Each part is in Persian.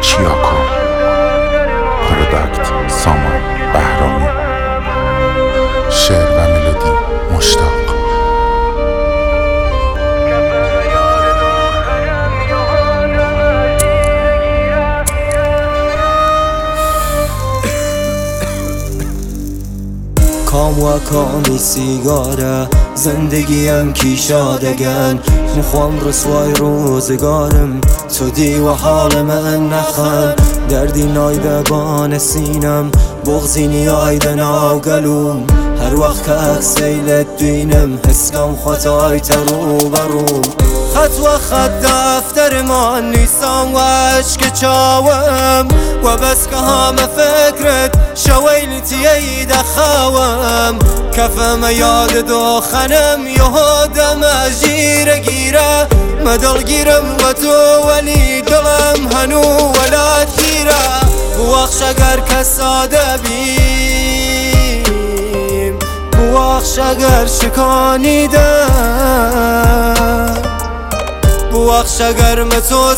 چیاکو پروداکت سامان بهرامی شعر و ملودی مشتاق کام و کامی سیگاره زندگیم کی شادگن مخوام رسوای روزگارم تو دی و حال من نخن دردی نایده بان سینم بغزی نیایده ناگلوم هر وقت که اکسیلت دوینم حسکم خطای ترو بروم خط و خط دفتر من نیستم و عشق چاوم و بس که همه فکرت شویلتی ایده خواهم کفم یاد دخنم یهودم اجیر گیره مدل گیرم و تو ولی دلم هنو ولاد گیره بوخش اگر کساده بیم بوخش اگر شکانیدم بوخش اگر متو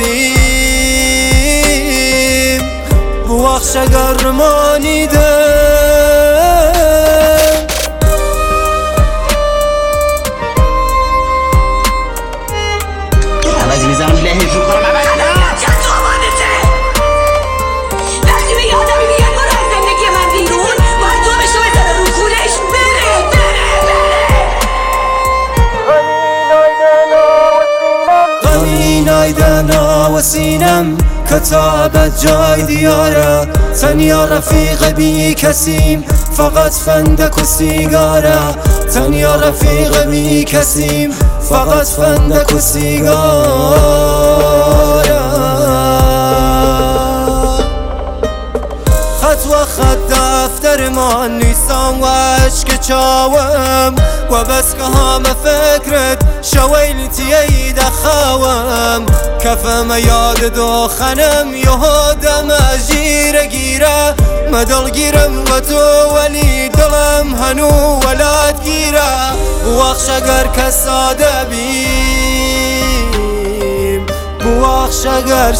سازیم بوخش اگر مانیدم عوضی میزنم لحیف رو کنم وقتی به یادمی میگن برو از زندگی من بیرون باید تو بشو بزنه رو کولش بره غمی نایدنا و سینم کتابت جای دیاره تنیا رفیق بی کسیم فقط فندک و سیگاره تنیا رفیق بی کسیم فقط فندک و سیگاره خط و خط دفتر من نیستم و عشق چاوم و بس که همه فکرت شویلتی ایده خواهم کفم یاد دخنم یهودم اجیر گیره مدل گیرم و تو ولی دلم هنو ولاد گیره بوخش اگر کساده بیم بوخش اگر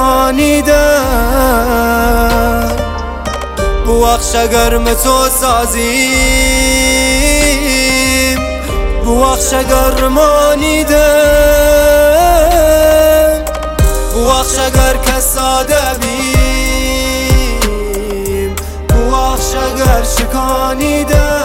شکانیدم بوخش اگر متو سازیم بوخش اگر مانیدم بوخش اگر کساده بیم بوخش اگر شکانیدم